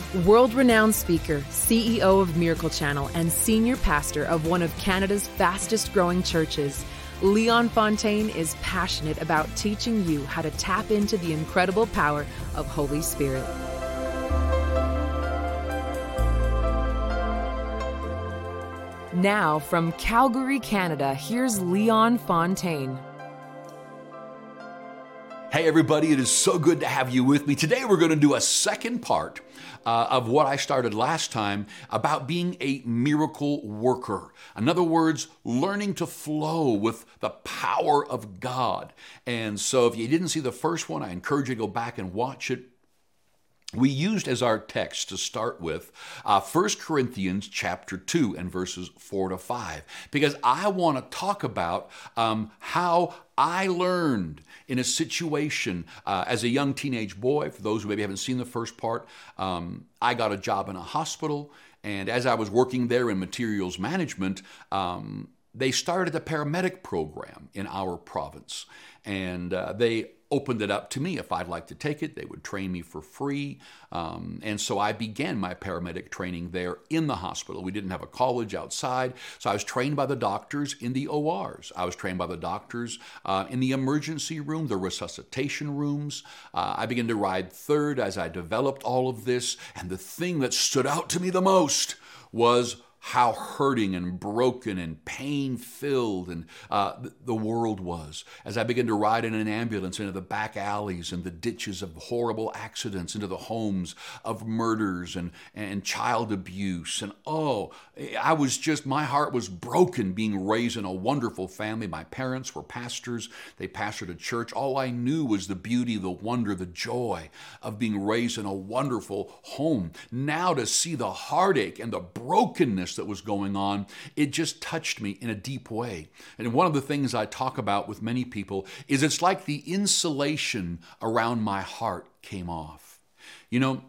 World-renowned speaker, CEO of Miracle Channel, and senior pastor of one of Canada's fastest-growing churches, Leon Fontaine is passionate about teaching you how to tap into the incredible power of Holy Spirit. Now, from Calgary, Canada, here's Leon Fontaine. Hey everybody, it is so good to have you with me. Today we're going to do a second part of what I started last time about being a miracle worker. In other words, learning to flow with the power of God. And so if you didn't see the first one, I encourage you to go back and watch it. We used as our text to start with 1 Corinthians chapter 2 and verses 4 to 5, because I want to talk about how I learned in a situation as a young teenage boy. For those who maybe haven't seen the first part, I got a job in a hospital, and as I was working there in materials management, they started a paramedic program in our province, and they opened it up to me if I'd like to take it. They would train me for free. And so I began my paramedic training there in the hospital. We didn't have a college outside. So I was trained by the doctors in the ORs. I was trained by the doctors in the emergency room, the resuscitation rooms. I began to ride third as I developed all of this. And the thing that stood out to me the most was how hurting and broken and pain-filled and the world was. As I began to ride in an ambulance into the back alleys and the ditches of horrible accidents, into the homes of murders and child abuse. And my heart was broken being raised in a wonderful family. My parents were pastors. They pastored a church. All I knew was the beauty, the wonder, the joy of being raised in a wonderful home. Now to see the heartache and the brokenness that was going on, it just touched me in a deep way. And one of the things I talk about with many people is it's like the insulation around my heart came off. You know,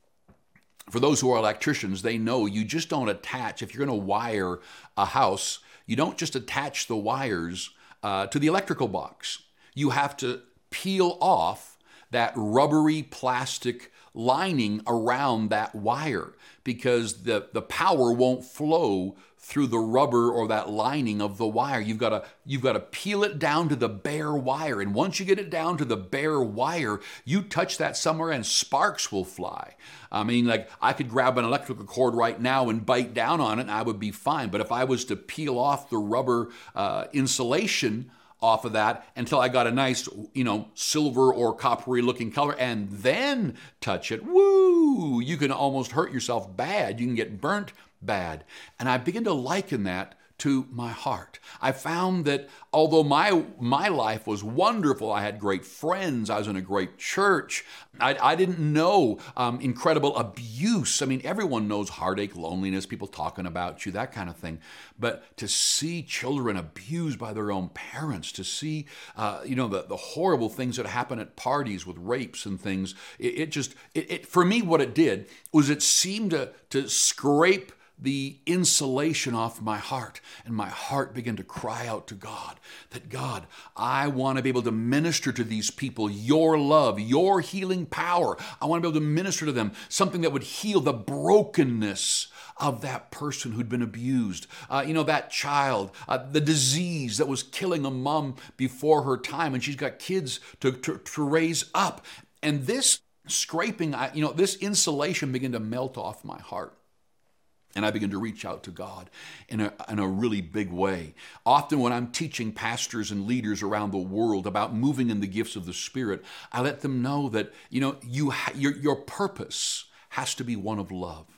for those who are electricians, they know you just don't attach, if you're going to wire a house, you don't just attach the wires to the electrical box. You have to peel off that rubbery plastic lining around that wire, because the power won't flow through the rubber or that lining of the wire. You've got to peel it down to the bare wire. And once you get it down to the bare wire, you touch that somewhere and sparks will fly. I mean, like I could grab an electrical cord right now and bite down on it and I would be fine. But if I was to peel off the rubber insulation off of that until I got a nice, silver or coppery looking color and then touch it, woo, you can almost hurt yourself bad. You can get burnt bad. And I begin to liken that to my heart. I found that although my life was wonderful, I had great friends, I was in a great church, I didn't know incredible abuse. I mean, everyone knows heartache, loneliness, people talking about you, that kind of thing. But to see children abused by their own parents, to see the horrible things that happen at parties with rapes and things, it for me, what it did was it seemed to scrape the insulation off my heart, and my heart began to cry out to God, that God, I want to be able to minister to these people your love, your healing power. I want to be able to minister to them something that would heal the brokenness of that person who'd been abused, that child, the disease that was killing a mom before her time, and she's got kids to raise up. And this scraping, this insulation began to melt off my heart. And I begin to reach out to God in a really big way. Often when I'm teaching pastors and leaders around the world about moving in the gifts of the Spirit, I let them know that, your purpose has to be one of love.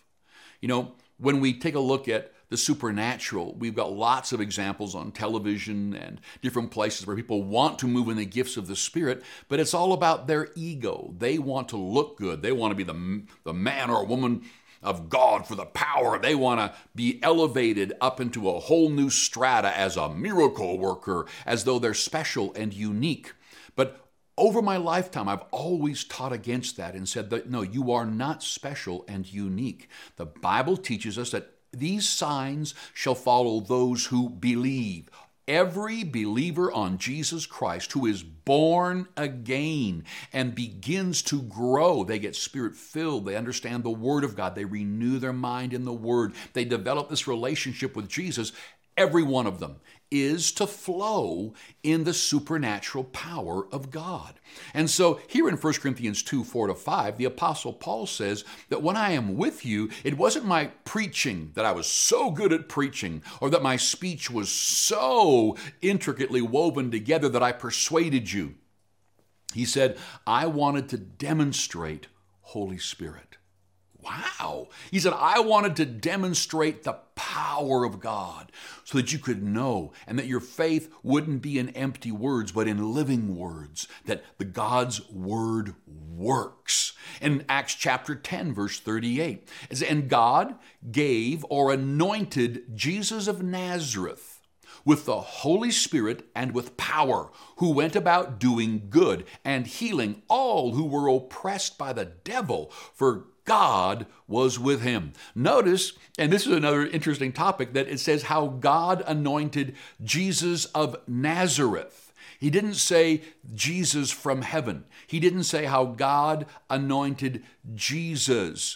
When we take a look at the supernatural, we've got lots of examples on television and different places where people want to move in the gifts of the Spirit, but it's all about their ego. They want to look good. They want to be the man or woman of God for the power. They want to be elevated up into a whole new strata as a miracle worker, as though they're special and unique. But over my lifetime, I've always taught against that and said that, no, you are not special and unique. The Bible teaches us that these signs shall follow those who believe. Every believer on Jesus Christ who is born again and begins to grow, they get Spirit-filled, they understand the Word of God, they renew their mind in the Word, they develop this relationship with Jesus. Every one of them is to flow in the supernatural power of God. And so here in 1 Corinthians 2, 4-5, the Apostle Paul says that when I am with you, it wasn't my preaching that I was so good at preaching, or that my speech was so intricately woven together that I persuaded you. He said, I wanted to demonstrate Holy Spirit. Wow. He said, I wanted to demonstrate the power of God so that you could know, and that your faith wouldn't be in empty words, but in living words, that the God's word works. In Acts chapter 10, verse 38, it says, and God gave or anointed Jesus of Nazareth with the Holy Spirit and with power, who went about doing good and healing all who were oppressed by the devil, for God was with him. Notice, and this is another interesting topic, that it says how God anointed Jesus of Nazareth. He didn't say Jesus from heaven. He didn't say how God anointed Jesus,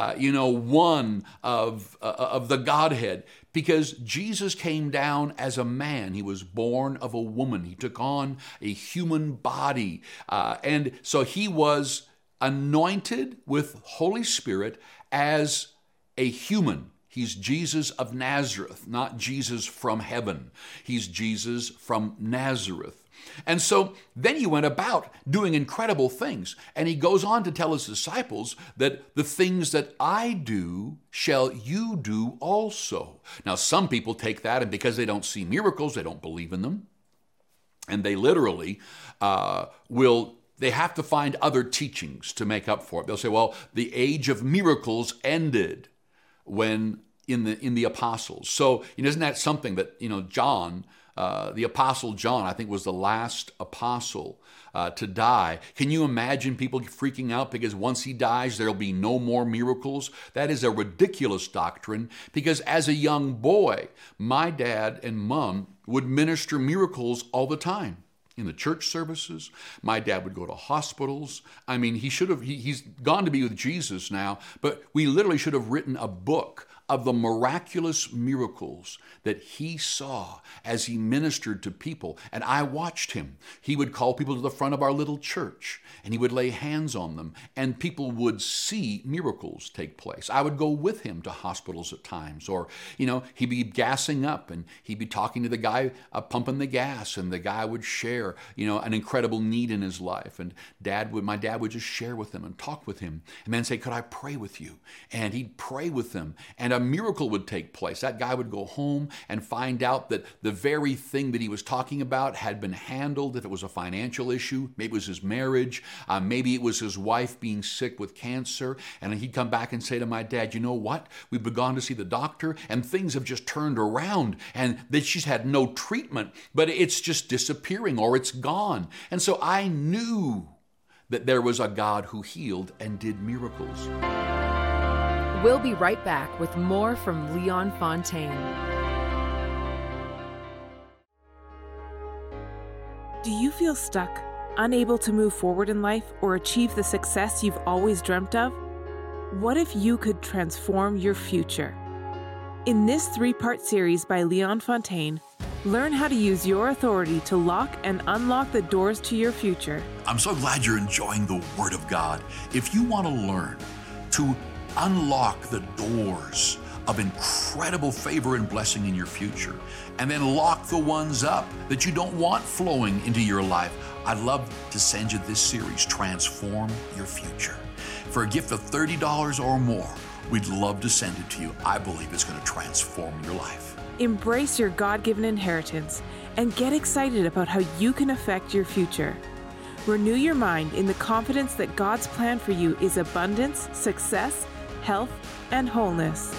one of the Godhead, because Jesus came down as a man. He was born of a woman. He took on a human body. And so he was anointed with Holy Spirit as a human. He's Jesus of Nazareth, not Jesus from heaven. He's Jesus from Nazareth. And so then he went about doing incredible things. And he goes on to tell his disciples that the things that I do shall you do also. Now, some people take that, and because they don't see miracles, they don't believe in them. And they literally they have to find other teachings to make up for it. They'll say, well, the age of miracles ended when in the apostles. So, isn't that something that, John, the apostle John, I think, was the last apostle to die. Can you imagine people freaking out because once he dies, there'll be no more miracles? That is a ridiculous doctrine, because as a young boy, my dad and mom would minister miracles all the time. In the church services, my dad would go to hospitals. I mean, he's gone to be with Jesus now, but we literally should have written a book of the miraculous miracles that he saw as he ministered to people. And I watched him. He would call people to the front of our little church, and he would lay hands on them, and people would see miracles take place. I would go with him to hospitals at times, or, he'd be gassing up, and he'd be talking to the guy pumping the gas, and the guy would share, an incredible need in his life. And my dad would just share with him and talk with him, and then say, could I pray with you? And he'd pray with them, and a miracle would take place. That guy would go home and find out that the very thing that he was talking about had been handled. If it was a financial issue, maybe it was his marriage, maybe it was his wife being sick with cancer, and he'd come back and say to my dad, you know what? We've gone to see the doctor, and things have just turned around, and that she's had no treatment, but it's just disappearing, or it's gone. And so I knew that there was a God who healed and did miracles. We'll be right back with more from Leon Fontaine. Do you feel stuck, unable to move forward in life or achieve the success you've always dreamt of? What if you could transform your future? In this 3-part series by Leon Fontaine, learn how to use your authority to lock and unlock the doors to your future. I'm so glad you're enjoying the Word of God. If you want to learn to unlock the doors of incredible favor and blessing in your future, and then lock the ones up that you don't want flowing into your life, I'd love to send you this series, Transform Your Future. For a gift of $30 or more, we'd love to send it to you. I believe it's going to transform your life. Embrace your God-given inheritance and get excited about how you can affect your future. Renew your mind in the confidence that God's plan for you is abundance, success, health, and wholeness.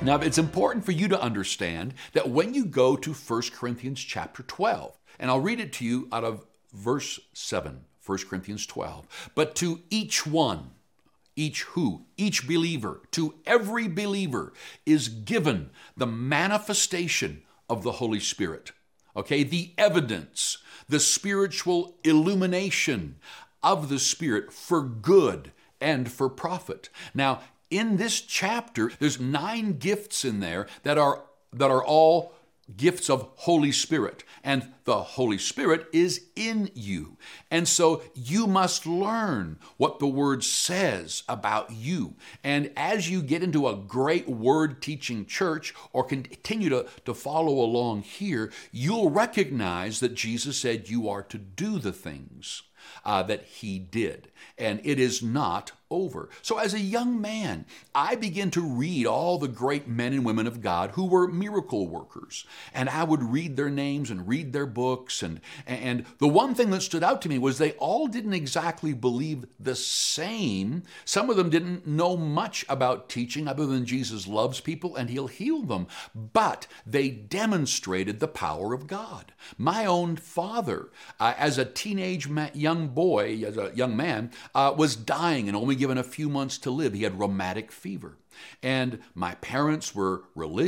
Now, it's important for you to understand that when you go to 1 Corinthians chapter 12, and I'll read it to you out of verse 7, 1 Corinthians 12, but to each one, each believer, to every believer is given the manifestation of the Holy Spirit. Okay, the evidence, the spiritual illumination of the Spirit for good and for profit. Now, in this chapter, there's 9 gifts in there that are all gifts of Holy Spirit, and the Holy Spirit is in you. And so you must learn what the Word says about you. And as you get into a great Word teaching church or continue to follow along here, you'll recognize that Jesus said you are to do the things that He did. And it is not over. So as a young man, I began to read all the great men and women of God who were miracle workers. And I would read their names and read their books. And the one thing that stood out to me was they all didn't exactly believe the same. Some of them didn't know much about teaching other than Jesus loves people and He'll heal them. But they demonstrated the power of God. My own father, as a teenage young boy, as a young man, was dying and only given a few months to live. He had rheumatic fever. And my grandparents were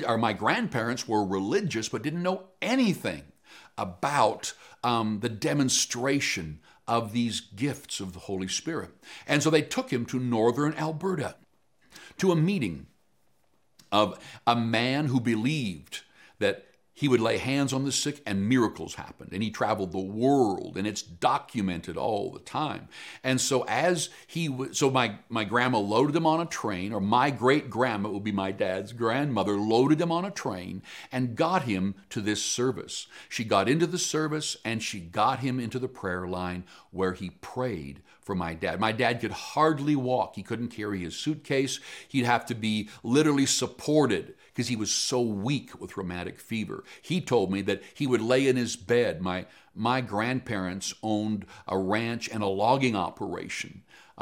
religious, but didn't know anything about the demonstration of these gifts of the Holy Spirit. And so they took him to northern Alberta to a meeting of a man who believed that he would lay hands on the sick and miracles happened. And he traveled the world, and it's documented all the time. And so my grandma loaded him on a train, or my great-grandma, it would be my dad's grandmother, loaded him on a train and got him to this service. She got into the service, and she got him into the prayer line where he prayed for my dad. My dad could hardly walk. He couldn't carry his suitcase. He'd have to be literally supported because he was so weak with rheumatic fever. He told me that he would lay in his bed. My grandparents owned a ranch and a logging operation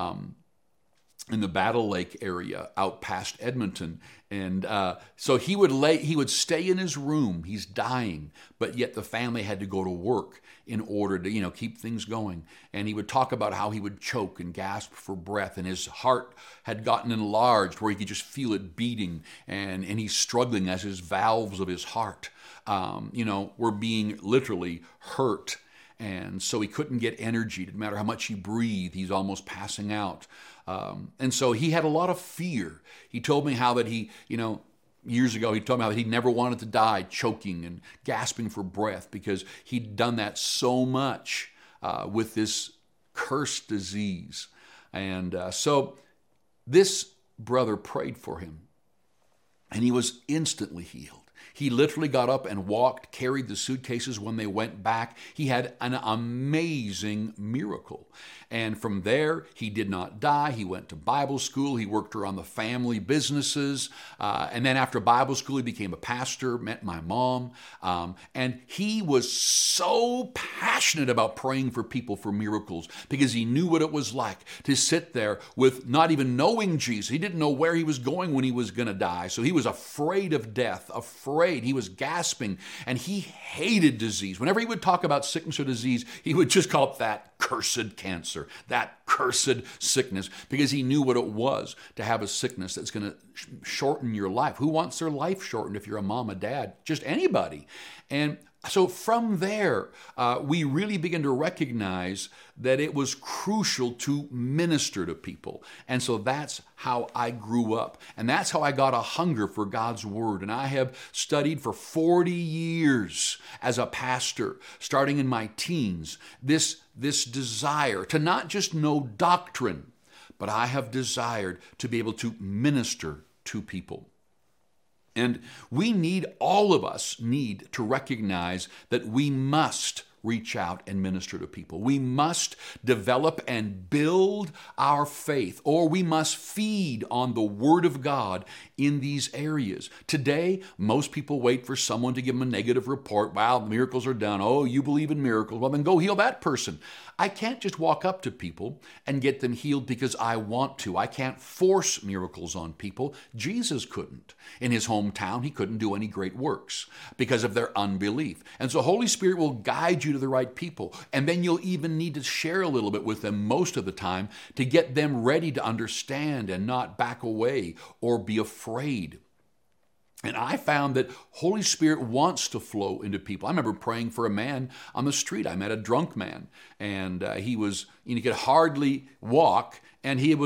in the Battle Lake area out past Edmonton. And so he would stay in his room. He's dying, but yet the family had to go to work in order to, keep things going. And he would talk about how he would choke and gasp for breath, and his heart had gotten enlarged where he could just feel it beating, and he's struggling as his valves of his heart, were being literally hurt. And so he couldn't get energy. It didn't matter how much he breathed. He's almost passing out. And so he had a lot of fear. He told me how that years ago, he told me how that he never wanted to die choking and gasping for breath because he'd done that so much with this cursed disease. And so this brother prayed for him, and he was instantly healed. He literally got up and walked, carried the suitcases when they went back. He had an amazing miracle. And from there, he did not die. He went to Bible school. He worked around the family businesses. And then after Bible school, he became a pastor, met my mom. And he was so passionate about praying for people for miracles because he knew what it was like to sit there with not even knowing Jesus. He didn't know where he was going when he was going to die. So he was afraid of death, afraid. He was gasping, and he hated disease. Whenever he would talk about sickness or disease, he would just call it that cursed cancer, that cursed sickness, because he knew what it was to have a sickness that's going to shorten your life. Who wants their life shortened if you're a mom, a dad? Just anybody. And so from there, we really begin to recognize that it was crucial to minister to people. And so that's how I grew up. And that's how I got a hunger for God's Word. And I have studied for 40 years as a pastor, starting in my teens, this desire to not just know doctrine, but I have desired to be able to minister to people. And all of us need to recognize that we must reach out and minister to people. We must develop and build our faith, or we must feed on the Word of God in these areas. Today, most people wait for someone to give them a negative report. Wow, miracles are done. Oh, you believe in miracles. Well, then go heal that person. I can't just walk up to people and get them healed because I want to. I can't force miracles on people. Jesus couldn't. In his hometown, he couldn't do any great works because of their unbelief. And so Holy Spirit will guide you to the right people. And then you'll even need to share a little bit with them most of the time to get them ready to understand and not back away or be afraid. And I found that Holy Spirit wants to flow into people. I remember praying for a man on the street. I met a drunk man, and he could hardly walk, and he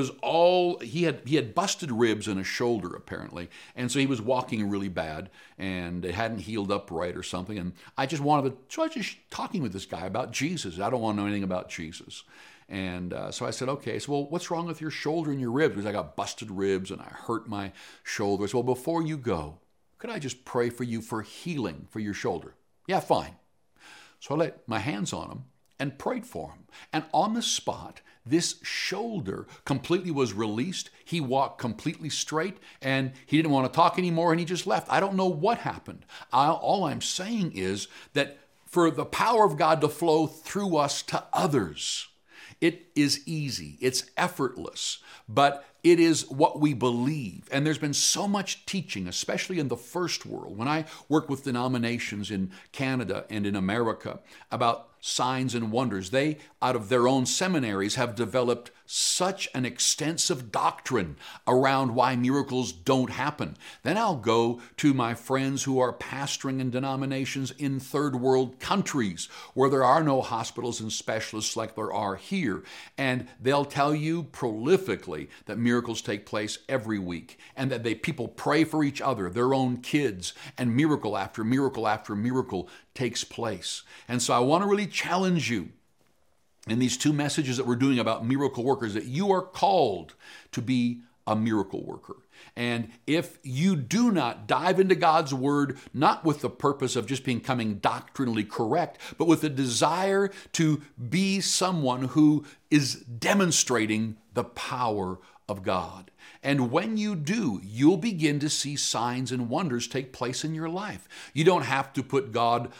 had busted ribs in his shoulder apparently, and so he was walking really bad, and it hadn't healed up right or something. And I was just talking with this guy about Jesus. I don't want to know anything about Jesus. And so I said, okay, so well, what's wrong with your shoulder and your ribs? Because I got busted ribs and I hurt my shoulder. So, well, before you go, could I just pray for you for healing for your shoulder? Yeah, fine. So I laid my hands on him and prayed for him. And on the spot, this shoulder completely was released. He walked completely straight, and he didn't want to talk anymore, and he just left. I don't know what happened. All I'm saying is that for the power of God to flow through us to others, it is easy, it's effortless, but it is what we believe. And there's been so much teaching, especially in the first world. When I work with denominations in Canada and in America about signs and wonders, they, out of their own seminaries, have developed such an extensive doctrine around why miracles don't happen. Then I'll go to my friends who are pastoring in denominations in third world countries where there are no hospitals and specialists like there are here. And they'll tell you prolifically that miracles take place every week, and that people pray for each other, their own kids, and miracle after miracle after miracle takes place. And so I want to really challenge you in these two messages that we're doing about miracle workers, that you are called to be a miracle worker. And if you do not dive into God's word, not with the purpose of just becoming doctrinally correct, but with a desire to be someone who is demonstrating the power of God. And when you do, you'll begin to see signs and wonders take place in your life. You don't have to put God,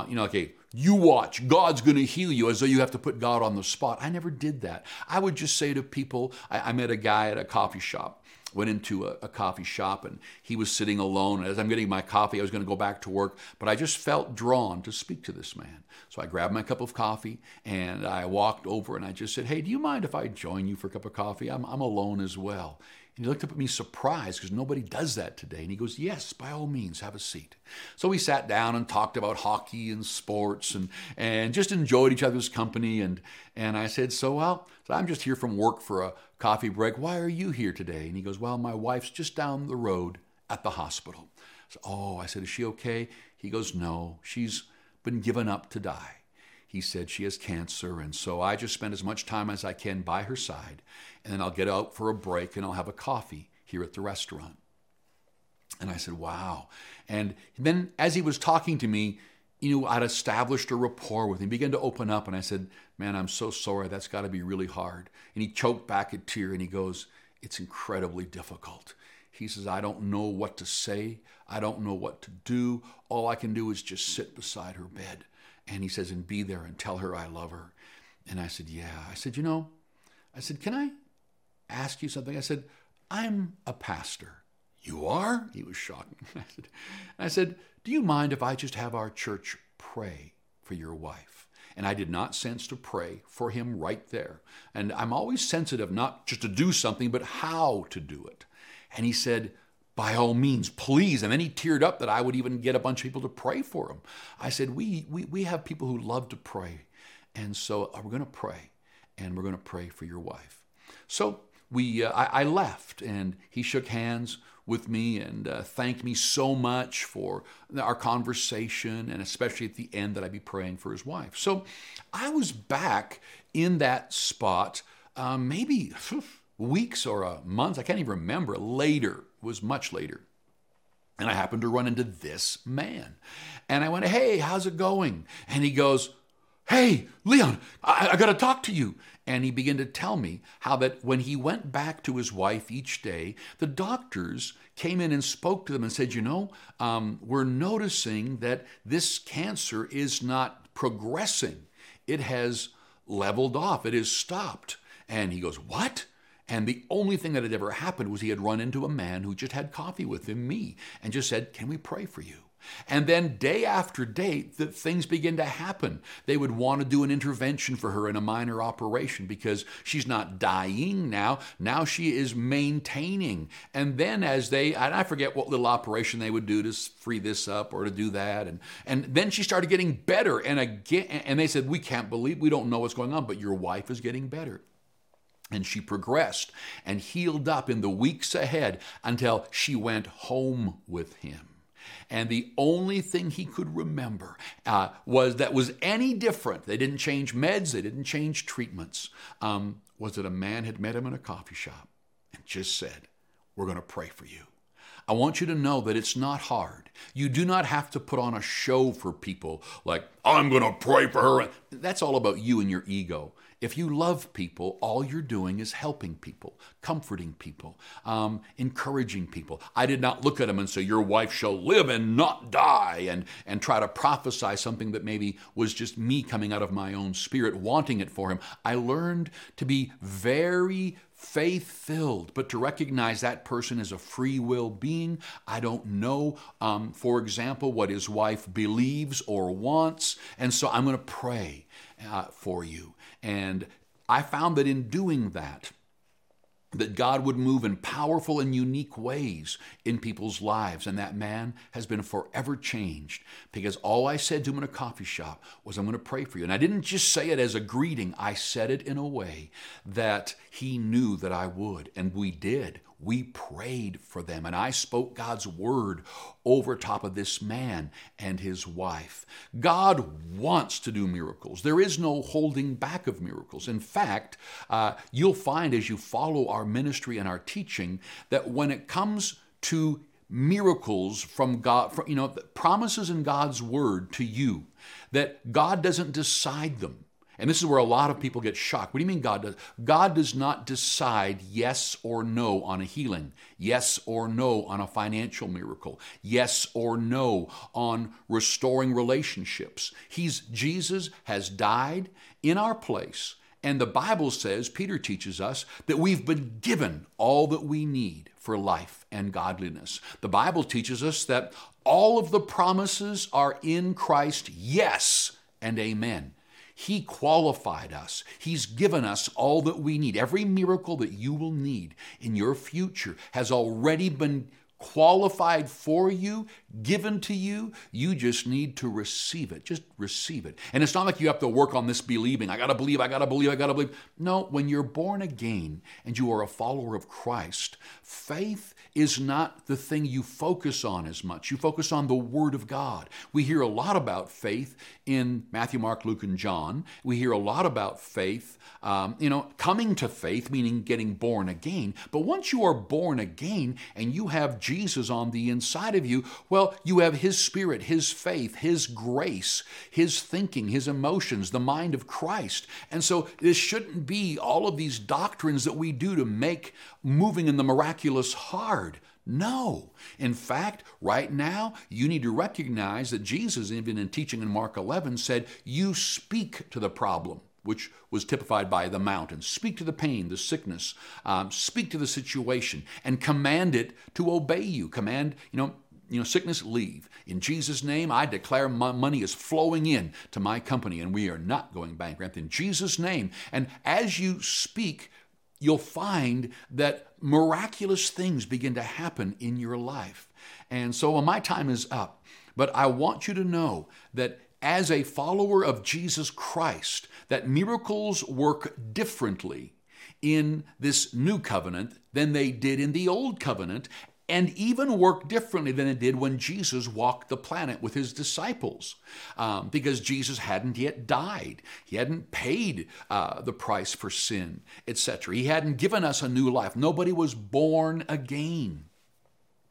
you watch, God's going to heal you, as though you have to put God on the spot. I never did that. I would just say to people, I met a guy at a coffee shop, went into a coffee shop, and he was sitting alone. As I'm getting my coffee, I was going to go back to work, but I just felt drawn to speak to this man. So I grabbed my cup of coffee, and I walked over, and I just said, hey, do you mind if I join you for a cup of coffee? I'm alone as well. And he looked up at me surprised, because nobody does that today. And he goes, yes, by all means, have a seat. So we sat down and talked about hockey and sports and just enjoyed each other's company. And I said, so I'm just here from work for a coffee break. Why are you here today? And he goes, well, my wife's just down the road at the hospital. So, I said, is she okay? He goes, no, she's been given up to die. He said she has cancer, and so I just spend as much time as I can by her side, and then I'll get out for a break and I'll have a coffee here at the restaurant. And I said, wow. And then as he was talking to me, I'd established a rapport with him, began to open up, and I said, man, I'm so sorry, that's got to be really hard. And he choked back a tear and he goes, it's incredibly difficult. He says, I don't know what to say. I don't know what to do. All I can do is just sit beside her bed. And he says, and be there and tell her I love her. And I said, yeah. I said, can I ask you something? I said, I'm a pastor. You are? He was shocked. I said, do you mind if I just have our church pray for your wife? And I did not sense to pray for him right there. And I'm always sensitive, not just to do something, but how to do it. And he said, by all means, please. And then he teared up that I would even get a bunch of people to pray for him. I said, we have people who love to pray. And so we're going to pray, and we're going to pray for your wife. So I left, and he shook hands with me and thanked me so much for our conversation, and especially at the end that I'd be praying for his wife. So I was back in that spot maybe weeks or months, I can't even remember, later. It was much later. And I happened to run into this man. And I went, hey, how's it going? And he goes, hey, Leon, I got to talk to you. And he began to tell me how that when he went back to his wife each day, the doctors came in and spoke to them and said, we're noticing that this cancer is not progressing. It has leveled off. It has stopped. And he goes, what? And the only thing that had ever happened was he had run into a man who just had coffee with him, me, and just said, can we pray for you? And then day after day, the things begin to happen. They would want to do an intervention for her in a minor operation because she's not dying now. Now she is maintaining. And then and I forget what little operation they would do to free this up or to do that. And then she started getting better. And they said, we don't know what's going on, but your wife is getting better. And she progressed and healed up in the weeks ahead until she went home with him. And the only thing he could remember was any different. They didn't change meds. They didn't change treatments. Was that a man had met him in a coffee shop and just said, we're going to pray for you. I want you to know that it's not hard. You do not have to put on a show for people like, I'm going to pray for her. That's all about you and your ego. If you love people, all you're doing is helping people, comforting people, encouraging people. I did not look at him and say, your wife shall live and not die, and try to prophesy something that maybe was just me coming out of my own spirit, wanting it for him. I learned to be very faith-filled, but to recognize that person is a free will being. I don't know, for example, what his wife believes or wants, and so I'm going to pray for you. And I found that in doing that God would move in powerful and unique ways in people's lives. And that man has been forever changed because all I said to him in a coffee shop was, I'm going to pray for you. And I didn't just say it as a greeting. I said it in a way that he knew that I would. And we did. We prayed for them. And I spoke God's word over top of this man and his wife. God wants to do miracles. There is no holding back of miracles. In fact, you'll find as you follow our ministry and our teaching that when it comes to miracles from God, promises in God's word to you, that God doesn't decide them. And this is where a lot of people get shocked. What do you mean God does? God does not decide yes or no on a healing, yes or no on a financial miracle, yes or no on restoring relationships. Jesus has died in our place. And the Bible says, Peter teaches us, that we've been given all that we need for life and godliness. The Bible teaches us that all of the promises are in Christ, yes and amen. He qualified us. He's given us all that we need. Every miracle that you will need in your future has already been qualified for you, given to you. You just need to receive it. Just receive it. And it's not like you have to work on this believing. I got to believe, I got to believe, I got to believe. No, when you're born again and you are a follower of Christ, faith is not the thing you focus on as much. You focus on the Word of God. We hear a lot about faith in Matthew, Mark, Luke, and John. We hear a lot about faith, coming to faith, meaning getting born again. But once you are born again and you have Jesus on the inside of you, well, you have His Spirit, His faith, His grace, His thinking, His emotions, the mind of Christ. And so this shouldn't be all of these doctrines that we do to make moving in the miraculous hard. No. In fact, right now, you need to recognize that Jesus, even in teaching in Mark 11, said, you speak to the problem, which was typified by the mountain. Speak to the pain, the sickness, speak to the situation, and command it to obey you. Command, sickness, leave. In Jesus' name, I declare my money is flowing in to my company, and we are not going bankrupt. In Jesus' name. And as you speak, you'll find that miraculous things begin to happen in your life. And so my time is up, but I want you to know that as a follower of Jesus Christ, that miracles work differently in this new covenant than they did in the old covenant, and even work differently than it did when Jesus walked the planet with his disciples, because Jesus hadn't yet died. He hadn't paid the price for sin, etc. He hadn't given us a new life. Nobody was born again.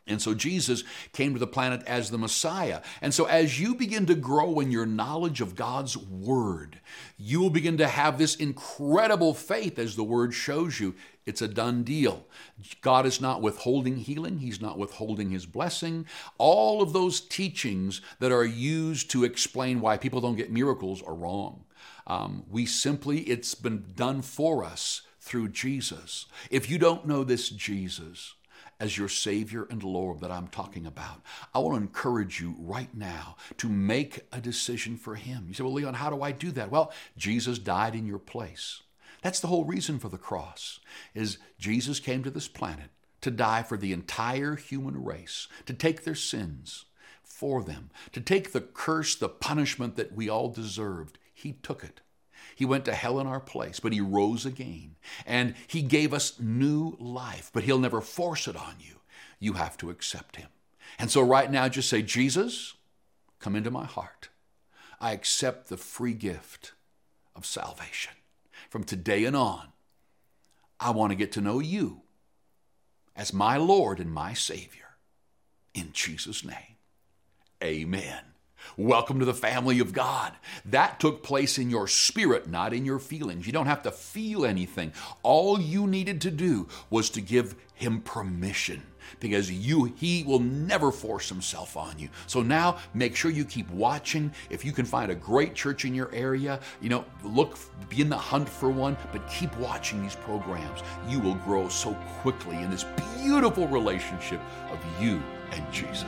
And so Jesus came to the planet as the Messiah. And so as you begin to grow in your knowledge of God's Word, you will begin to have this incredible faith as the Word shows you. It's a done deal. God is not withholding healing. He's not withholding His blessing. All of those teachings that are used to explain why people don't get miracles are wrong. It's been done for us through Jesus. If you don't know this Jesus as your Savior and Lord that I'm talking about, I want to encourage you right now to make a decision for Him. You say, well, Leon, how do I do that? Well, Jesus died in your place. That's the whole reason for the cross, is Jesus came to this planet to die for the entire human race, to take their sins for them, to take the curse, the punishment that we all deserved. He took it. He went to hell in our place, but He rose again. And He gave us new life, but He'll never force it on you. You have to accept Him. And so right now, just say, Jesus, come into my heart. I accept the free gift of salvation. From today and on, I want to get to know You as my Lord and my Savior. In Jesus' name, amen. Welcome to the family of God. That took place in your spirit, not in your feelings. You don't have to feel anything. All you needed to do was to give Him permission, because He will never force Himself on you. So now make sure you keep watching. If you can find a great church in your area, be in the hunt for one, but keep watching these programs. You will grow so quickly in this beautiful relationship of you and Jesus.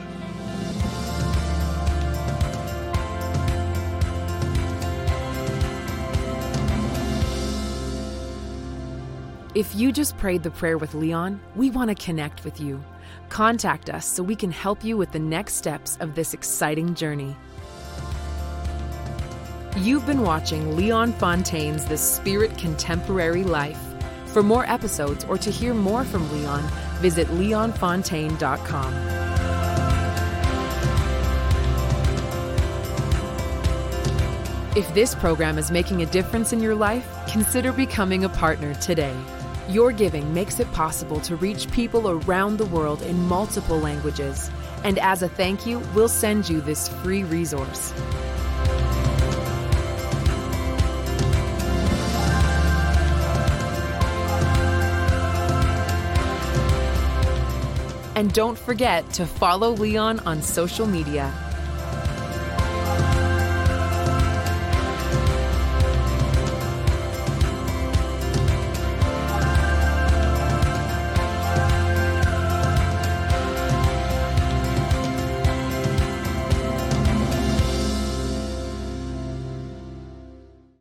If you just prayed the prayer with Leon, we want to connect with you. Contact us so we can help you with the next steps of this exciting journey. You've been watching Leon Fontaine's The Spirit Contemporary Life. For more episodes or to hear more from Leon, visit leonfontaine.com. If this program is making a difference in your life, consider becoming a partner today. Your giving makes it possible to reach people around the world in multiple languages. And as a thank you, we'll send you this free resource. And don't forget to follow Leon on social media